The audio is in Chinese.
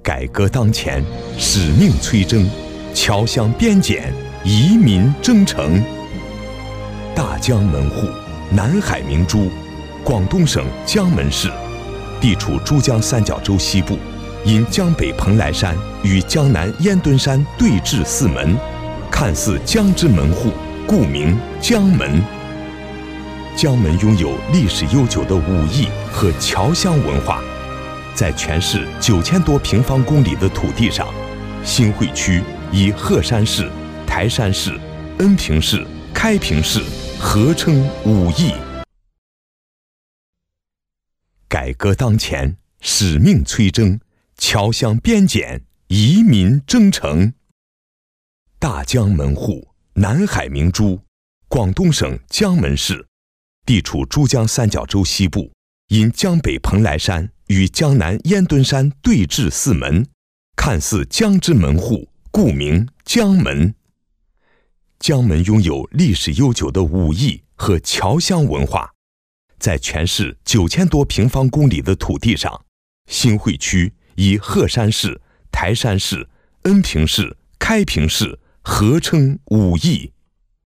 改革当前，使命催征，侨乡边检，移民征程。大江门户，南海明珠，广东省江门市，地处珠江三角洲西部，因江北蓬莱山与江南烟墩山对峙四门，看似江之门户，故名江门。江门拥有历史悠久的武艺和侨乡文化，在全市9000多平方公里的土地上，新会区以鹤山市、台山市、恩平市、开平市合称5邑。改革当前，使命催征，侨乡边检，移民征程。大江门户，南海明珠，广东省江门市，地处珠江三角洲西部，因江北蓬莱山与江南烟墩山对峙四门，看似江之门户，故名江门。江门拥有历史悠久的武艺和侨乡文化，在全市9000多平方公里的土地上，新会区以鹤山市、台山市、恩平市、开平市合称5邑。